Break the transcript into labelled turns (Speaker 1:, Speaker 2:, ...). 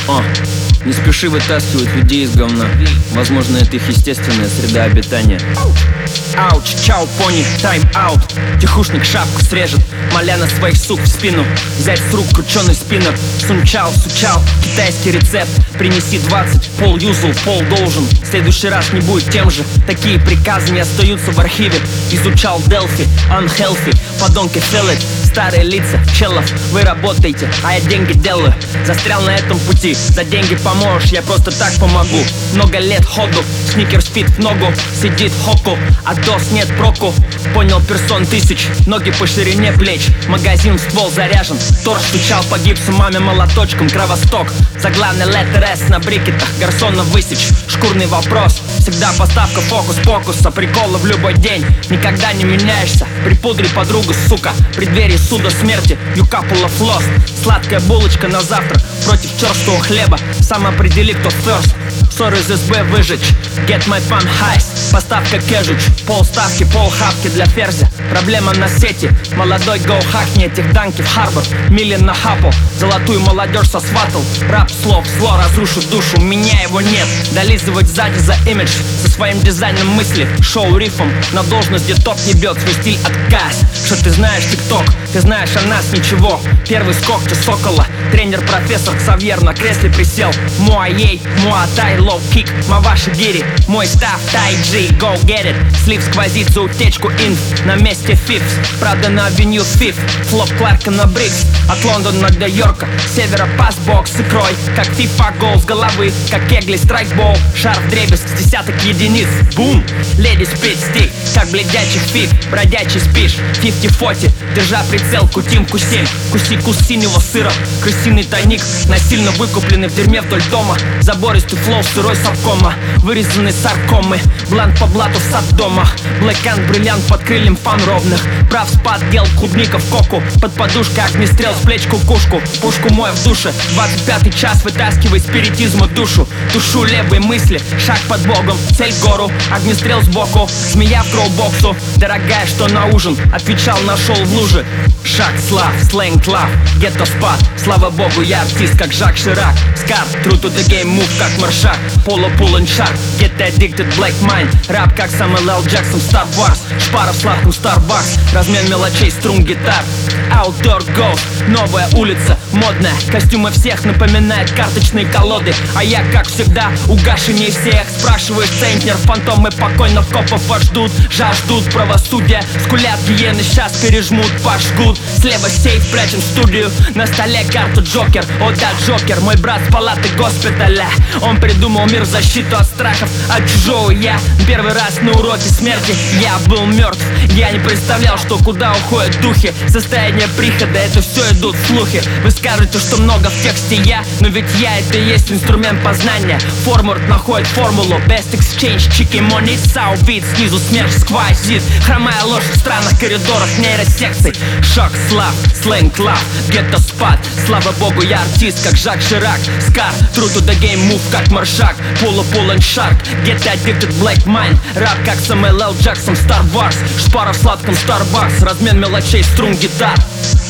Speaker 1: Не спеши вытаскивать людей из говна. Возможно, это их естественная среда обитания. Ауч, чау, пони, тайм-аут. Тихушник шапку срежет, моля на своих сук в спину. Взять с рук крученый спиннер. Сунчал, сучал, китайский рецепт. Принеси 20, пол юзал, пол должен. В следующий раз не будет тем же. Такие приказы не остаются в архиве. Изучал Делфи, unhealthy. Подонки феллет, старые лица, челов. Вы работаете, а я деньги делаю. Застрял на этом пути, за деньги поможешь, я просто так помогу. Много лет ходу, сникерс фит в ногу. Сидит хоку, а дос нет проку. Понял персон тысяч, ноги по ширине плеч. Магазин в ствол заряжен, торч стучал по гипсу маме молоточком. Кровосток, заглавный леттер S на брикетах. Гарсона высечь, шкурный вопрос. Всегда поставка фокус-покуса, приколы в любой день. Никогда не меняешься, припудри подругу, сука. Преддверии суда смерти, you couple of lost. Сладкая булочка на завтрак против черствого хлеба. Сам определи, кто first. Ссор из СБ выжечь, get my fun highs. Поставка кэжуч, полставки, полхавки для ферзя. Проблема на сети, молодой гоу хакни этих данки в Харбор. Миллин нахапал, золотую молодежь сосватал. Рап слов, зло разрушит душу, у меня его нет. Долизывать сзади за имидж, со своим дизайном мысли. Шоу рифом, на должность, где топ не бьет, свой стиль отказ. Что ты знаешь, тикток, ты знаешь о нас ничего. Первый скок ты сокола, тренер профессор Ксавьер на кресле присел. Муай-ей, муатай, лоу-кик, маваши гири. Мой став, тай-джи, go get it. Слив сквозит за утечку инф, на месте фифс. Правда на авеню фиф, флоп Кларка на Брикс. От Лондона до Йорка, севера пасбокс с икрой. Как фифа гол с головы, как кегли страйкбол. Шар в дребезг с десяток единиц, бум. Леди спит стик, как бледячих фиг. Бродячий спишь, 50-40, держа прицел, кутим кусим. Куси кус синего сыра, крысиный тайник. Насильно выкупленный в дерьме вдоль дома. Забористый флоу, сырой совкома. Вырезанный саркомы, бланк по блату в сад дома. Блэкан, бриллиант под крыльям фан ровных. Прав спад, гел, клубника в коку. Под подушкой огнестрел с плеч кукушку. Пушку мою в душе, 25-й час вытаскивай спиритизма душу. Тушу левые мысли, шаг под богом, цель гору. Огнестрел сбоку, змея в кроу-боксу. Дорогая, что на ужин? Отвечал, нашел в луже. Шаг слав, сленг лав, гетто спад. Слава богу, я артист, как Жак Ширак. Скар, true to the game, move, как Маршак. Поло, pull and shark, get addicted, black mind. Рап, как Самуэл Л. Джексон, Star Wars. Шпара в сладком Starbucks, размен мелочей, струн гитар. Outdoor Ghost, новая улица, модная. Костюмы всех напоминают карточные колоды. А я, как всегда, угашеннее всех. Спрашиваешь центнер, фантомы покойных копов вас ждут. Жаждут правосудия, скулят гиены, сейчас пережмут, пожгут. Слева сейф, прячем в студию, на столе карта Джокер. О да, Джокер, мой брат с палаты госпиталя. Он придумал мир, защиту от страхов, от чужого я. Первый раз на уроке смерти я был мертв. Я не представлял, что куда уходят духи. Состояние прихода, это все идут слухи. Вы скажете, что много в тексте я, но ведь я это и есть инструмент познания. Формур находит формулу, best exchange, chicken money, саубит. Снизу смерч сквозит, хромая ложь в странных коридорах нейросекций. Шок, слав, сленг, лав, гетто спад. Слава богу, я артист, как Жак Ширак. Скар, true to the game, move, как Маршак. Поло, pull and shark, get addicted, black mind. Рап, как Самуэл Л. Джексон, Star Wars. Шпара в сладком Starbucks, размен мелочей, струн гитар.